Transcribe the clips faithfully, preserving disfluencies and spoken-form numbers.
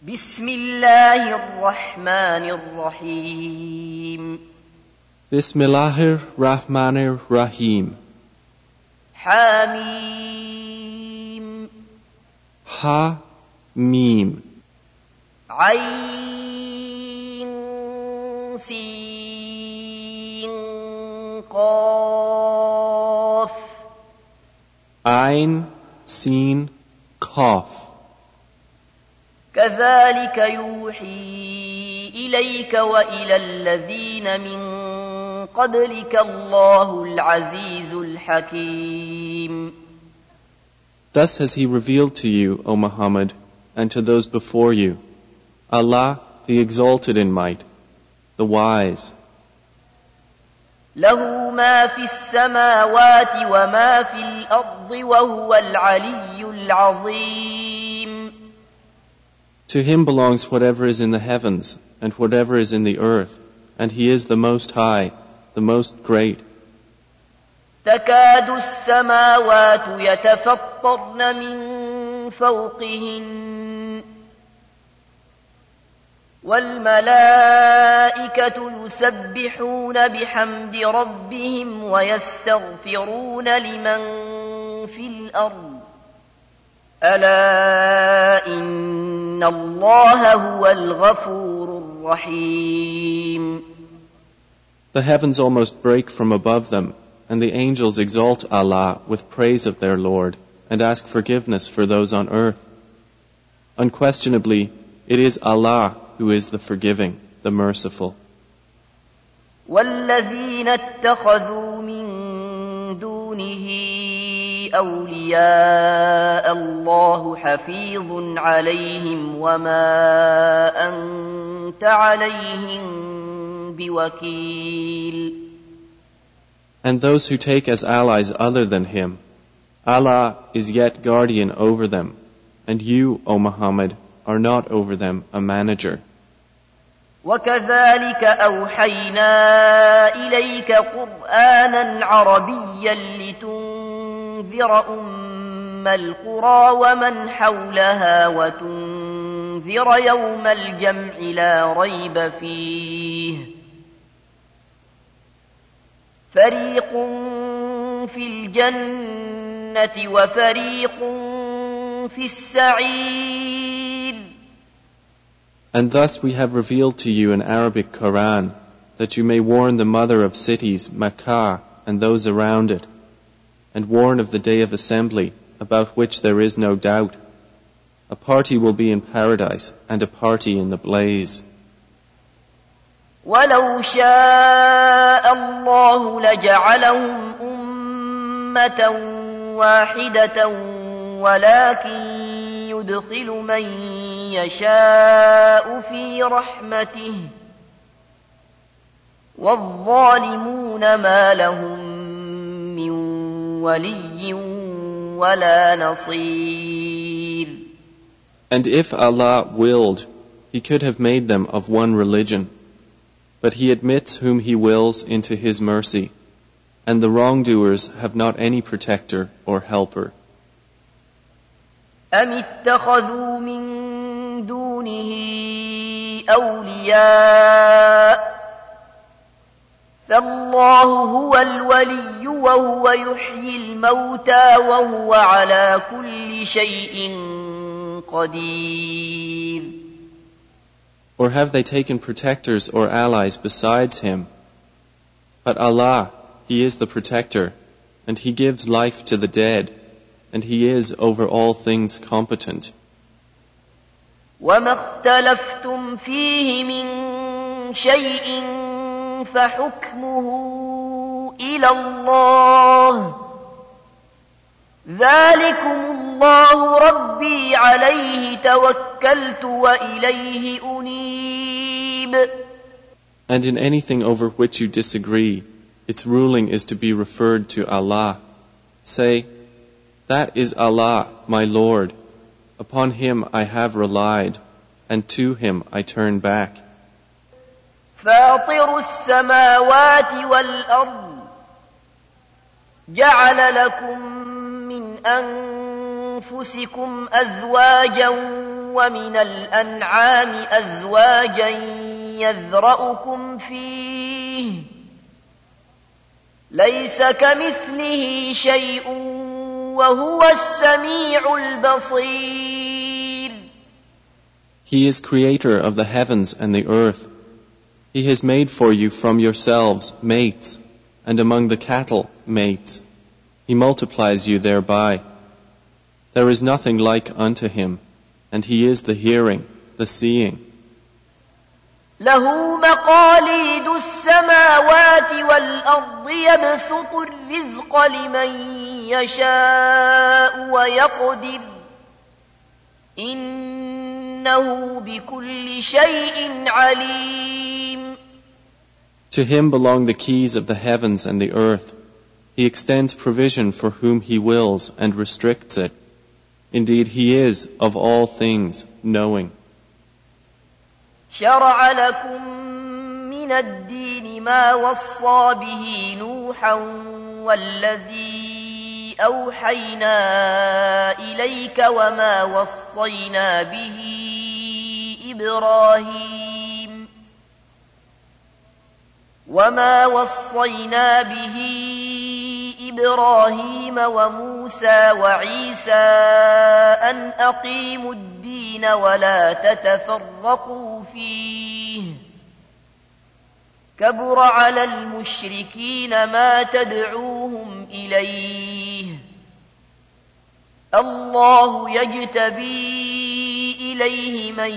بسم الله الرحمن الرحيم Bismillahir Rahmanir Rahim. حميم Ha Mim. عين سين قاف Ein Sin Qaf. كذلك يوحي إليك وإلى الذين من قبلك الله العزيز الحكيم. Thus has he revealed to you, O Muhammad, and to those before you, Allah, the exalted in might, the wise. له ما في السماوات وما في الأرض وهو العلي العظيم. To him belongs whatever is in the heavens and whatever is in the earth, and he is the most high, the most great. تكاد السماوات يتفطرن من فوقهن والملائكة يسبحون بحمد ربهم ويستغفرون لمن في الأرض ألا إن الله هو الغفور الرحيم. The heavens almost break from above them, and the angels exalt Allah with praise of their Lord and ask forgiveness for those on earth. Unquestionably, it is Allah who is the forgiving, the merciful. والذين اتخذوا من دونه أولياء الله حفيظ عليهم وما أنت عليهم بوكيل. And those who take as allies other than him, Allah is yet guardian over them, and you, O Muhammad, are not over them a manager. وكذلك أوحينا إليك قرآنا عربيا لتنذر أم القرى ومن حولها وتنذر يوم الجمع لا ريب فيه فريق في الجنة وفريق في السعير. And thus we have revealed to you an Arabic Quran, that you may warn the mother of cities, Makkah, and those around it, and warn of the day of assembly, about which there is no doubt. A party will be in paradise, and a party in the blaze. ولو شاء الله لجعلهم أمة واحدة ولكن يدخل من يشاء في رحمته والظالمون ما لهم من ولي ولا نصير. And if Allah willed, He could have made them of one religion, but He admits whom He wills into His mercy, and the wrongdoers have not any protector or helper. أم اتخذوا من دونه أولياء فالله هو الولي وهو يحيي الموتى وهو على كل شيء قدير. Or have they taken protectors or allies besides Him? But Allah, He is the protector, and He gives life to the dead, and He is over all things competent. وما اختلفتم فيه من شيء فحكمه إلى الله ذلكم الله ربي عليه توكلت وإليه أنيب. And in anything over which you disagree, its ruling is to be referred to Allah. Say, that is Allah, my Lord. Upon Him I have relied, and to Him I turn back. فاطر السماوات والأرض جعل لكم من أنفسكم أزواجا ومن الأنعام أزواجا يذرأكم فيه ليس كمثله شيء وهو السميع البصير. He is creator of the heavens and the earth. He has made for you from yourselves mates, and among the cattle mates. He multiplies you thereby. There is nothing like unto him, and he is the hearing, the seeing. له مقاليد السماوات والأرض يبسط الرزق لمن يشاء ويقدر إنه بكل شيء عليم. To him belong the keys of the heavens and the earth. He extends provision for whom he wills and restricts it. Indeed, he is of all things knowing. شرع لكم من الدين ما وصى به نوحا والذي أوحينا إليك وما وصينا به إبراهيم وما وصينا به إبراهيم وموسى وعيسى أن أقيموا الدين ولا تتفرقوا فيه كبر على المشركين ما تدعوهم إليه الله يجتبي إليه من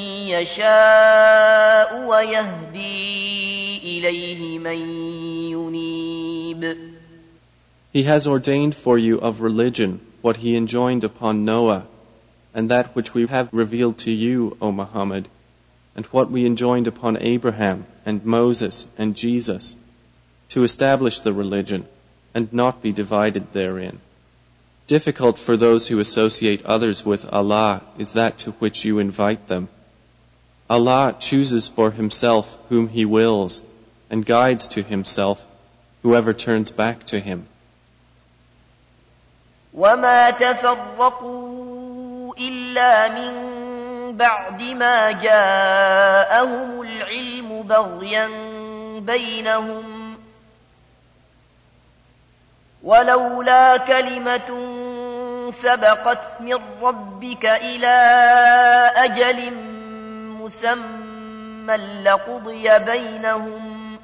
يشاء ويهدي إليه من ينيب. He has ordained for you of religion what he enjoined upon Noah, and that which we have revealed to you, O Muhammad, and what we enjoined upon Abraham and Moses and Jesus, to establish the religion and not be divided therein. Difficult for those who associate others with Allah is that to which you invite them. Allah chooses for himself whom he wills and guides to himself whoever turns back to him. وما تفرقوا إلا من بعد ما جاءهم العلم بغيا بينهم ولولا كلمة سبقت من ربك إلى أجل مسمى لقضي بينهم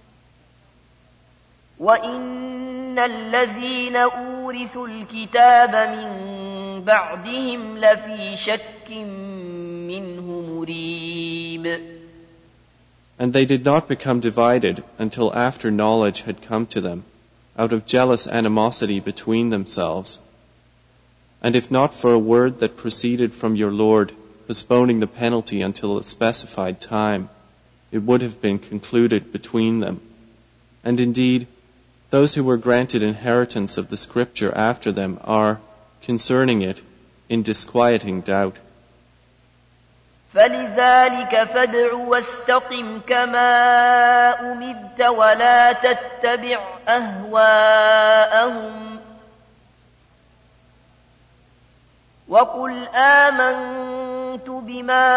وإن الذين أورثوا الكتاب من بعدهم لفي شك منه مريب. And they did not become divided until after knowledge had come to them, out of jealous animosity between themselves. And if not for a word that proceeded from your Lord, postponing the penalty until a specified time, it would have been concluded between them. And indeed, those who were granted inheritance of the scripture after them are, concerning it, in disquieting doubt. فلذلك فادع واستقم كما أمرت ولا تتبع أهواءهم وقل آمنت بما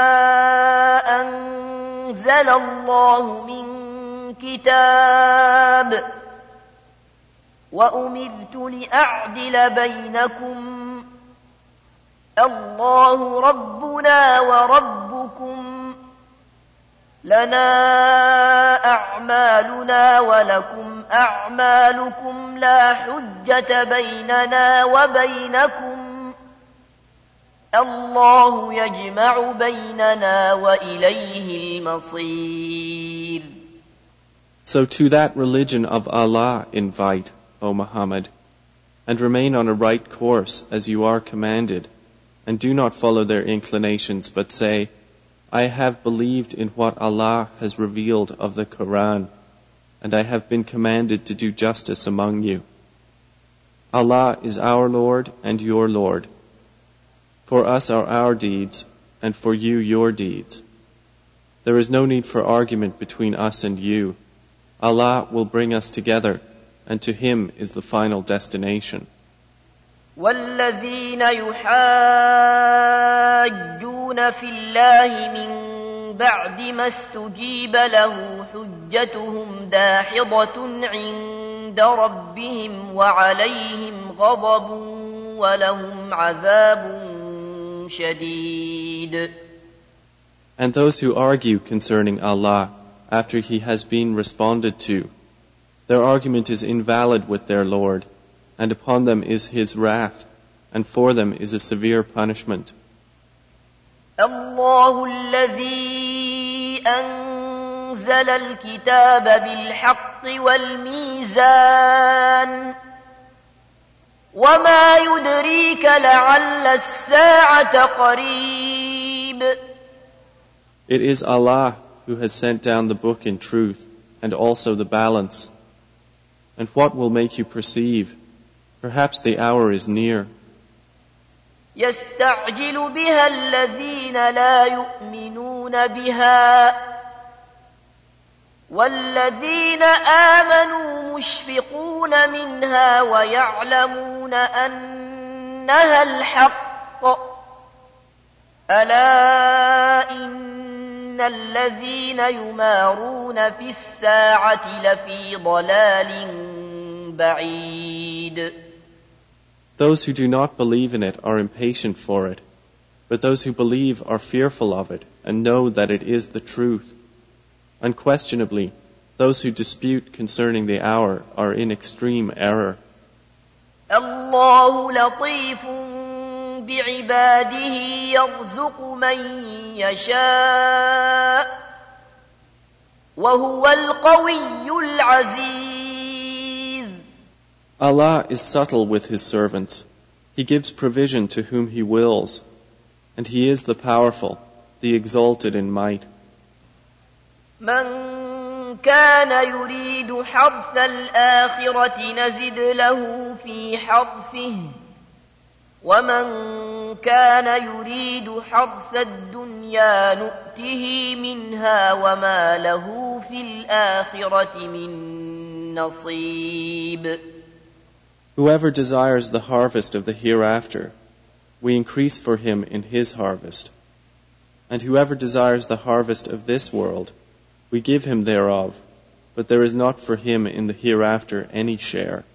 أنزل الله من كتاب وأمرت لأعدل بينكم الله ربنا وربكم لنا أعمالنا ولكم أعمالكم لا حجة بيننا وبينكم الله يجمع بيننا وإليه المصير. So to that religion of Allah invite, O Muhammad, and remain on a right course as you are commanded, and do not follow their inclinations, but say, I have believed in what Allah has revealed of the Quran, and I have been commanded to do justice among you. Allah is our Lord and your Lord. For us are our deeds, and for you your deeds. There is no need for argument between us and you. Allah will bring us together, and to Him is the final destination. والذين يحاجون في الله من بعد ما استجيب له حجتهم داحضة عند ربهم وعليهم غضب ولهم عذاب شديد. And those who argue concerning Allah after He has been responded to, their argument is invalid with their Lord, and upon them is His wrath, and for them is a severe punishment. الله الذي أنزل الكتاب بالحق والميزان وما يدريك لعل الساعة قريب. It is Allah who has sent down the book in truth and also the balance. And what will make you perceive? Perhaps the hour is near. يستعجل بها الذين لا يؤمنون بها والذين آمنوا مشفقون منها ويعلمون أنها الحق ألا إن الذين يمارون في الساعة لفي ضلال بعيد. Those who do not believe in it are impatient for it, but those who believe are fearful of it and know that it is the truth. Unquestionably, those who dispute concerning the hour are in extreme error. الله لطيف بعباده يرزق من يشاء وهو القوي العزيز. Allah is subtle with His servants. He gives provision to whom He wills, and He is the powerful, the exalted in might. من كان يريد حرث الآخرة نزد له في حرثه ومن كان يريد حرث الدنيا نؤته منها وما له في الآخرة من نصيب. Whoever desires the harvest of the hereafter, we increase for him in his harvest. And whoever desires the harvest of this world, we give him thereof, but there is not for him in the hereafter any share.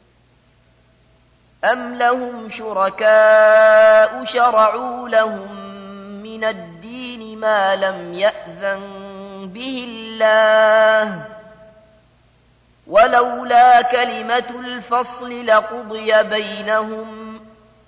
أم لهم شركاء شرعوا لهم من الدين ما لم يأذن به الله ولولا كلمة الفصل لقضي بينهم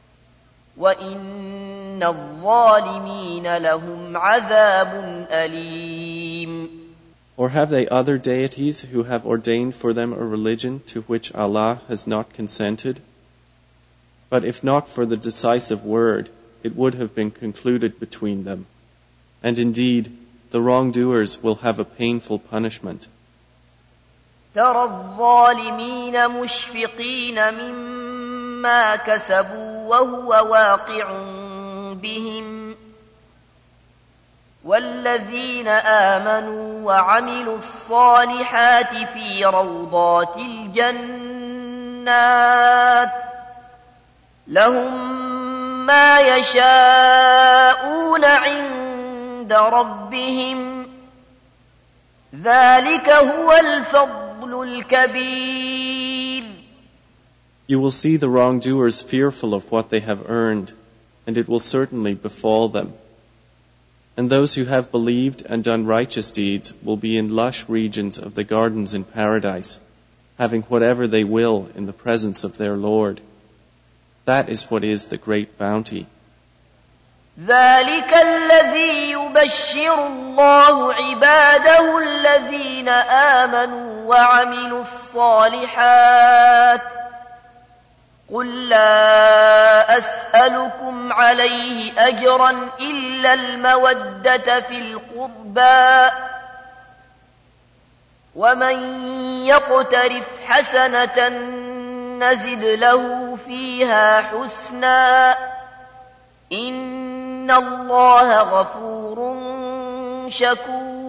وإن الظالمين لهم عذاب أليم. Or have they other deities who have ordained for them a religion to which Allah has not consented? But if not for the decisive word, it would have been concluded between them. And indeed, the wrongdoers will have a painful punishment. ترى الظالمين مشفقين مما كسبوا وهو واقع بهم والذين آمنوا وعملوا الصالحات في روضات الجنات لهم ما يشاءون عند ربهم ذلك هو الفضل الكبير. You will see the wrongdoers fearful of what they have earned, and it will certainly befall them. And those who have believed and done righteous deeds will be in lush regions of the gardens in paradise, having whatever they will in the presence of their Lord. That is what is the great bounty. ذلك الذي يبشر الله عباده الذين آمنوا وعملوا الصالحات قل لا أسألكم عليه أجرا إلا المودة في القربى ومن يقترف حسنة نزد له فيها حسنا إن الله غفور شكور.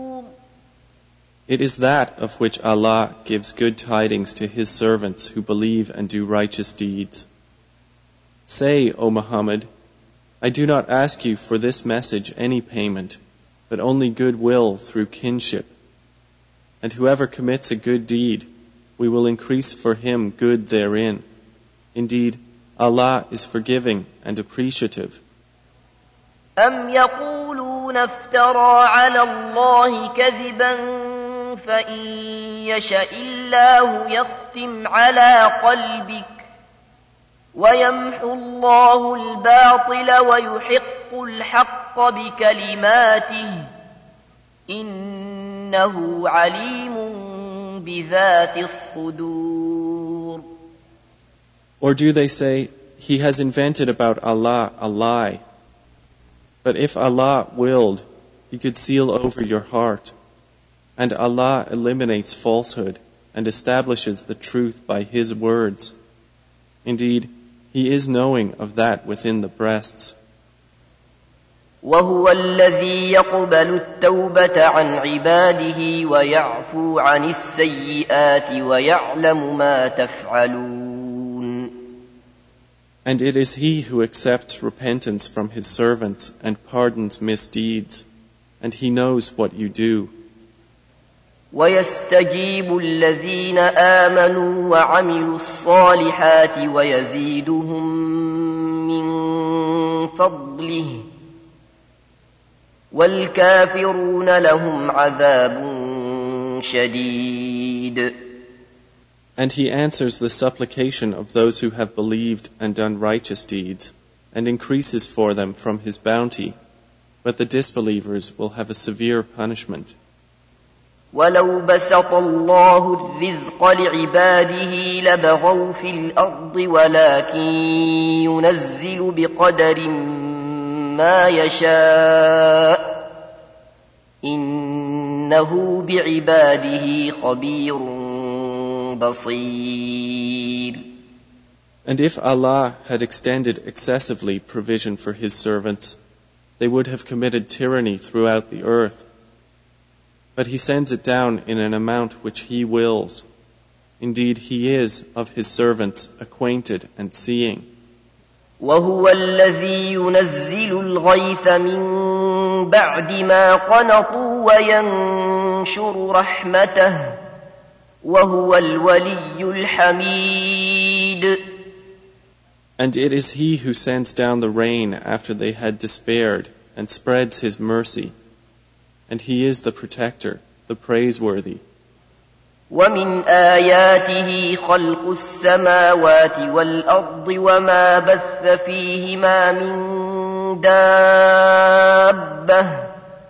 It is that of which Allah gives good tidings to His servants who believe and do righteous deeds. Say, O Muhammad, I do not ask you for this message any payment, but only goodwill through kinship. And whoever commits a good deed, we will increase for him good therein. Indeed, Allah is forgiving and appreciative. أم يقولون افترى على الله كذبا فإن يشاء الله يختم على قلبك ويمحو الله الباطل ويحق الحق بكلماته إنه عليم بذات الصدور. Or do they say, he has invented about Allah a lie? But if Allah willed, He could seal over your heart. And Allah eliminates falsehood and establishes the truth by His words. Indeed, He is knowing of that within the breasts. وهو الذي يقبل التوبة عن عباده ويعفو عن السيئات ويعلم ما تفعلون. And it is He who accepts repentance from His servants and pardons misdeeds, and He knows what you do. ويستجيب الذين آمنوا وعملوا الصالحات ويزيدهم من فضله والكافرون لهم عذاب شديد. And He answers the supplication of those who have believed and done righteous deeds, and increases for them from His bounty, but the disbelievers will have a severe punishment. ولو بسط الله الرزق لعباده لبغوا في الأرض ولكن ينزل بقدر ما يشاء إنه بعباده خبير بصير. And if Allah had extended excessively provision for His servants, they would have committed tyranny throughout the earth. But He sends it down in an amount which He wills. Indeed, He is of His servants acquainted and seeing. وهو الذي ينزل الغيث من بعد ما قنطوا وينشر رحمته وهو الولي الحميد. And it is He who sends down the rain after they had despaired and spreads His mercy. And He is the protector, the praiseworthy. ومن آياته خلق السماوات والأرض وما بث فيهما من دابة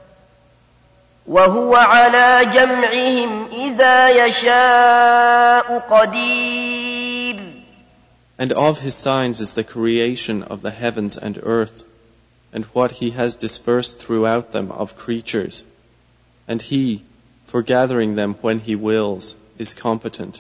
وهو على جمعهم إذا يشاء قدير. And of His signs is the creation of the heavens and earth, and what He has dispersed throughout them of creatures. And He, for gathering them when He wills, is competent.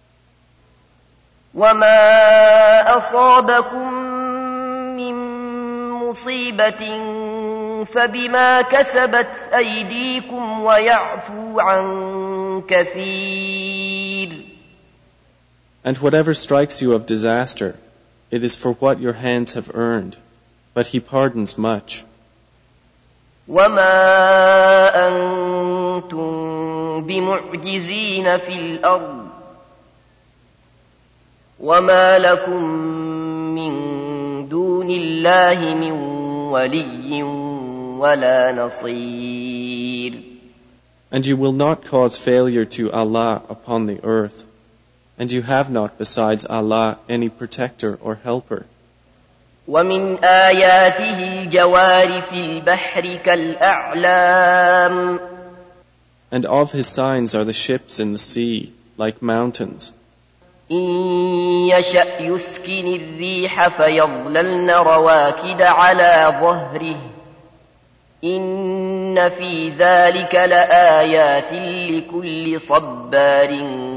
وما أصابكم من مصيبة فبما كسبت أيديكم ويعفو عن كثير. And whatever strikes you of disaster, it is for what your hands have earned, but He pardons much. وما أنتم بمعجزين في الأرض وما لكم من دون الله من ولي ولا نصير. And you will not cause failure to Allah upon the earth, and you have not besides Allah any protector or helper. ومن آياته الجوار في البحر كالأعلام. And of His signs are the ships in the sea, like mountains. إن يشأ يسكن الريح فيظللن رواكد على ظهره إن في ذلك لآيات لكل صبار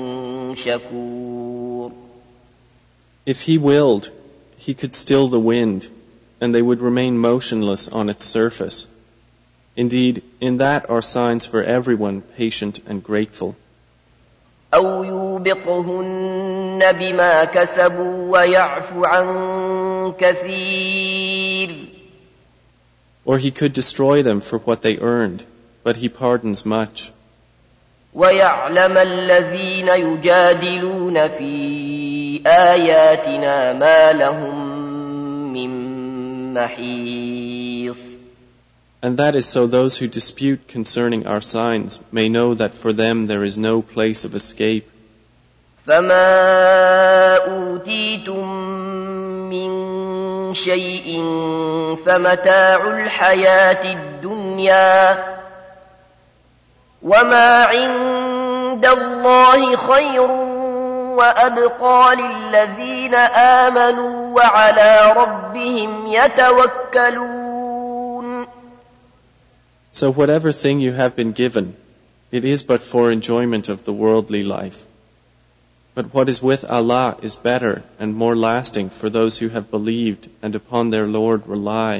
شكور. If He willed, He could still the wind, and they would remain motionless on its surface. Indeed, in that are signs for everyone patient and grateful. أو يوبقهن بما كسبوا ويعفو عن كثير. Or he could destroy them for what they earned, but he pardons much. ويعلم الذين يجادلون في آياتنا ما لهم من محيص. And that is so those who dispute concerning our signs may know that for them there is no place of escape. فما أوتيتم من شيء فمتاع الحياة الدنيا وما عند الله خير وأبقى للذين آمنوا وعلى ربهم يتوكلون. So whatever thing you have been given, it is but for enjoyment of the worldly life. But what is with Allah is better and more lasting for those who have believed and upon their Lord rely.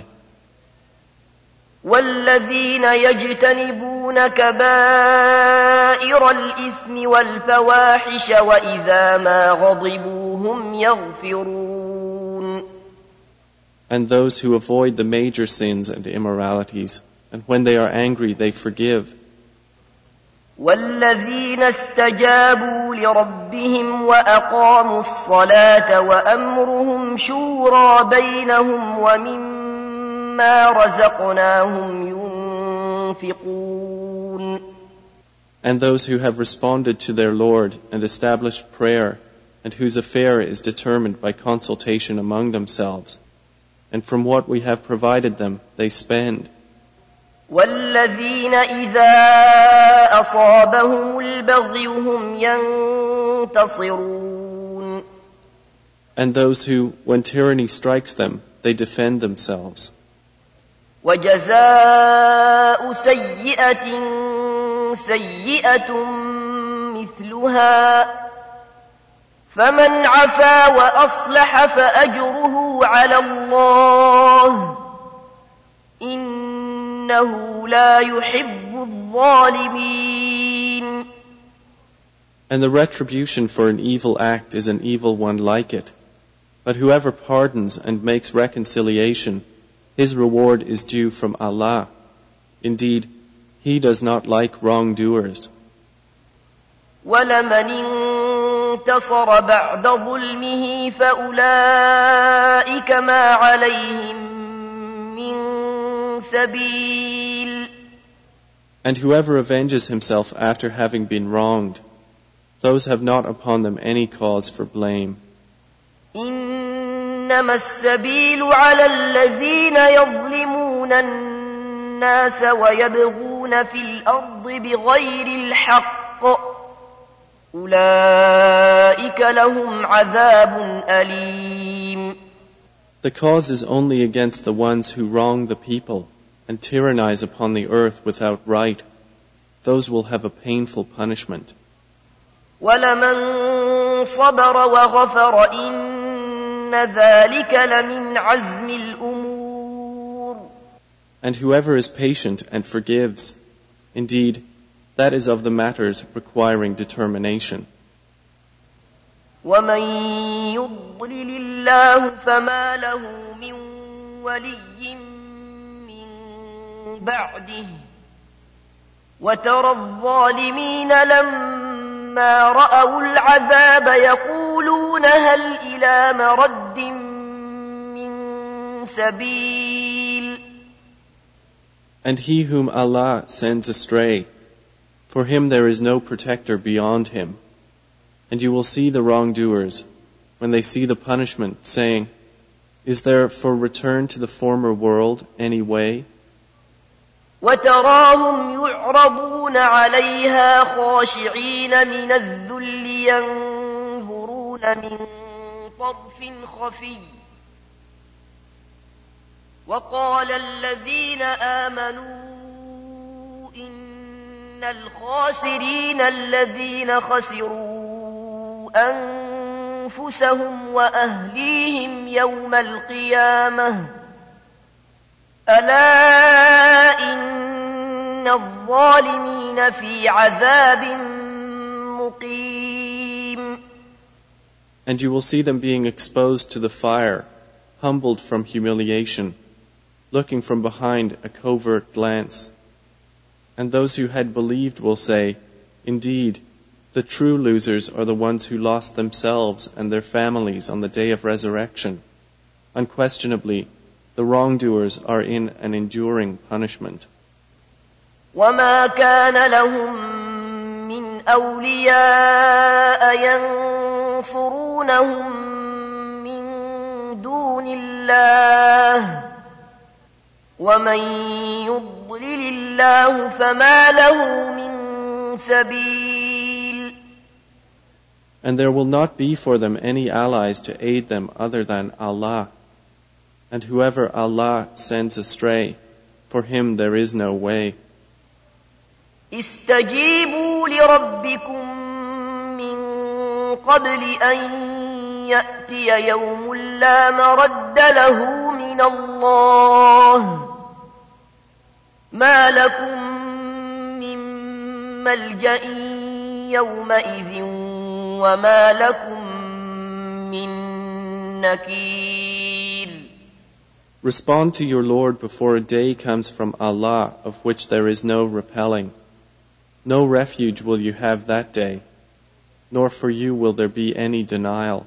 والذين يجتنبون كبائر الإثم والفواحش وإذا ما غضبوا هم يغفرون. And those who avoid the major sins and immoralities, and when they are angry they forgive. والذين استجابوا لربهم وأقاموا الصلاة وأمرهم شورى بينهم ومما رزقناهم ينفقون. And those who have responded to their Lord and established prayer, and whose affair is determined by consultation among themselves, and from what we have provided them they spend. والذين إذا أصابهم البغي هم ينتصرون. And those who, when tyranny strikes them, they defend themselves. وجزاء سيئة سيئة مثلها فمن عفا وأصلح فأجره على الله إنه لا يحب الظالمين. And the retribution for an evil act is an evil one like it. But whoever pardons and makes reconciliation, his reward is due from Allah. Indeed, He does not like wrongdoers. وَلَمَنِ انتصر بعد ظلمه فأولئك ما عليهم من سبيل. And whoever avenges himself after having been wronged, those have not upon them any cause for blame. إنما السبيل على الذين يظلمون الناس ويبغون في الأرض بغير الحق أولئك لهم عذاب أليم. The cause is only against the ones who wrong the people and tyrannize upon the earth without right. Those will have a painful punishment. وَلَمَنْ صَبَرَ وَغَفَرَ إِنَّ ذَلِكَ لَمِنْ عَزْمِ الْأُمُورِ. And whoever is patient and forgives, indeed, that is of the matters requiring determination. وَمَنْ يُضْلِلِ اللَّهُ فَمَا لَهُ مِنْ وَلِيٍّ مِنْ بَعْدِهِ وَتَرَى الظَّالِمِينَ لَمَّا رَأَوُا الْعَذَابَ يَقُولُونَ هَلْ إِلَى مَرَدٍّ مِنْ سَبِيلٍ. And he whom Allah sends astray, for him there is no protector beyond him. And you will see the wrongdoers, when they see the punishment, saying, is there for return to the former world any way? وَتَرَاهُمْ يُعْرَضُونَ عَلَيْهَا خَاشِعِينَ مِنَ الذُّلِّ يَنْظُرُونَ مِنْ طَرْفٍ خَفِيٍّ وَقَالَ الَّذِينَ آمَنُوا إِنَّ الْخَاسِرِينَ الَّذِينَ خَسِرُوا أَنفُسَهُمْ وَأَهْلِيهِمْ يَوْمَ الْقِيَامَةِ أَلَا إِنَّ الظَّالِمِينَ فِي عَذَابٍ مُقِيمٍ. And you will see them being exposed to the fire, humbled from humiliation, looking from behind a covert glance. And those who had believed will say, indeed, the true losers are the ones who lost themselves and their families on the day of resurrection. Unquestionably, the wrongdoers are in an enduring punishment. وَمَا كَانَ لَهُم مِّنْ أَوْلِيَاءَ يَنصُرُونَهُم مِّن دُونِ اللَّهِ وَمَن يُضْلِلِ اللَّهُ فَمَا لَهُ مِن سَبِيلٍ. And there will not be for them any allies to aid them other than Allah. And whoever Allah sends astray, for him there is no way. استجيبوا لربكم من قبل أن يأتي يوم لا مرد له من الله ما لكم من ملجأ يومئذ وما لكم من نكير. Respond to your Lord before a day comes from Allah of which there is no repelling. No refuge will you have that day, nor for you will there be any denial.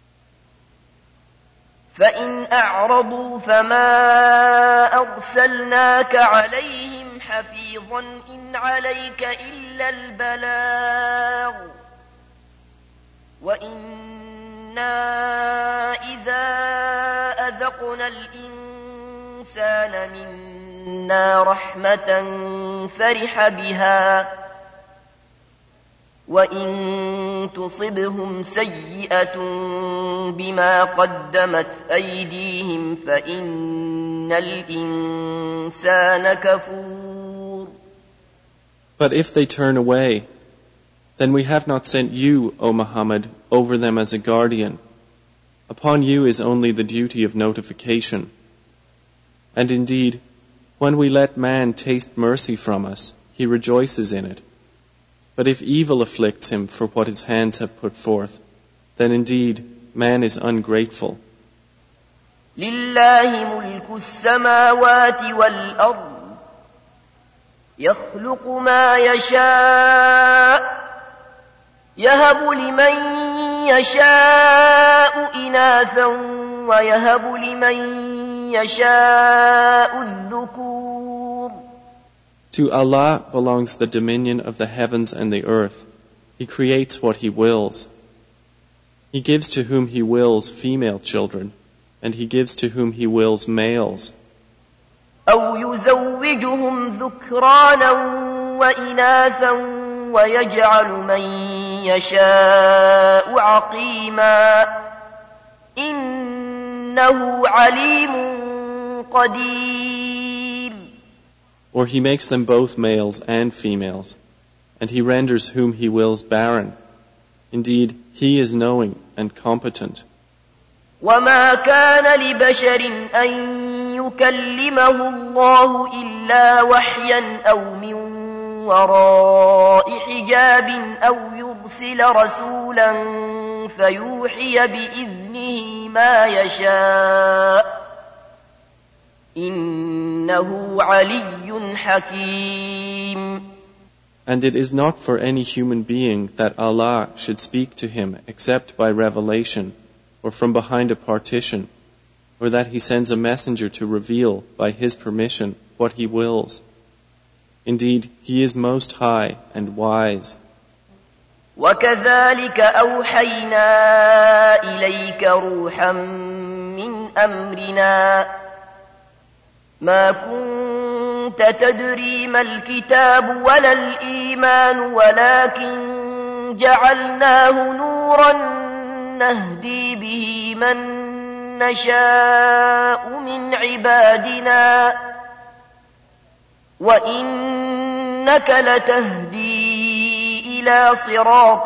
فَإِنْ أَعْرَضُوا فَمَا أَرْسَلْنَاكَ عَلَيْهِمْ حَفِيظًا إِنْ عَلَيْكَ إِلَّا الْبَلَاغُ وَإِنَّا إِذَا أَذَقْنَا الْإِنسَانَ مِنَّا رَحْمَةً فَرِحَ بِهَا وَإِن تُصِبْهُمْ سَيِّئَةٌ بِمَا قَدَّمَتْ أَيْدِيهِمْ فَإِنَّ الْإِنسَانَ كَفُورٌ. But if they turn away, then we have not sent you, O Muhammad, over them as a guardian. Upon you is only the duty of notification. And indeed, when we let man taste mercy from us, he rejoices in it. But if evil afflicts him for what his hands have put forth, then indeed man is ungrateful. لله ملك السماوات والأرض يخلق ما يشاء يهب لمن يشاء إناثا ويهب لمن يشاء الذكور. To Allah belongs the dominion of the heavens and the earth. He creates what He wills. He gives to whom He wills female children, and He gives to whom He wills males. أو يزوجهم ذكرانا وإناثا ويجعل من يشاء عقيما إنه عليم قدير. Or He makes them both males and females, and He renders whom He wills barren. Indeed, He is knowing and competent. وما كان لبشر أن يكلمه الله إلا وحيا أو من وراء حجاب أو يرسل رسولا فيوحي بإذنه ما يشاء إنه علي حكيم. And it is not for any human being that Allah should speak to him except by revelation, or from behind a partition, or that He sends a messenger to reveal by His permission what He wills. Indeed, He is most high and wise. وَكَذَلِكَ أَوْحَيْنَا إِلَيْكَ رُوحًا مِّنْ أَمْرِنَا مَا كُنْتَ تَدْرِي مَا الْكِتَابُ وَلَا الْإِيمَانُ وَلَكِنْ جَعَلْنَاهُ نُورًا نهدي به من نشاء من عبادنا وإنك لتهدي إلى صراط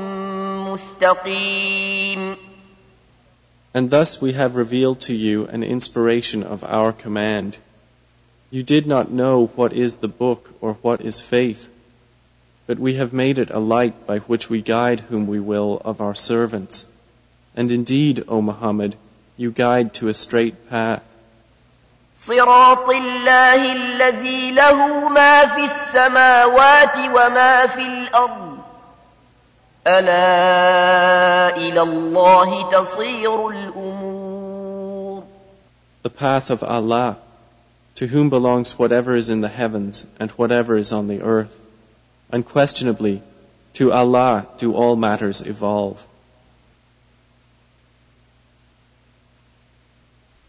مستقيم. And thus we have revealed to you an inspiration of our command. You did not know what is the book or what is faith, but we have made it a light by which we guide whom we will of our servants. And indeed, O Muhammad, you guide to a straight path. صراط الله الذي له ما في السماوات وما في الأرض ألا إلى الله تصير الأمور. The path of Allah, to whom belongs whatever is in the heavens and whatever is on the earth. Unquestionably, to Allah do all matters evolve.